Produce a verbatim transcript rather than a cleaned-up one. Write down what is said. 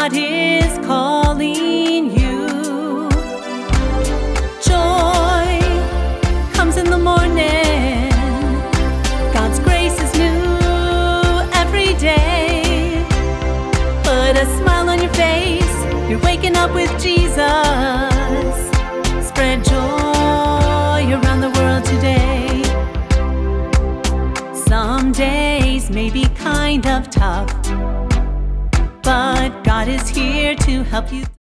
God is calling you. Joy comes in the morning. God's grace is new every day. Put a smile on your face. You're waking up with Jesus. Spread joy around the world today. Some days may be kind of tough, but God is here to help you.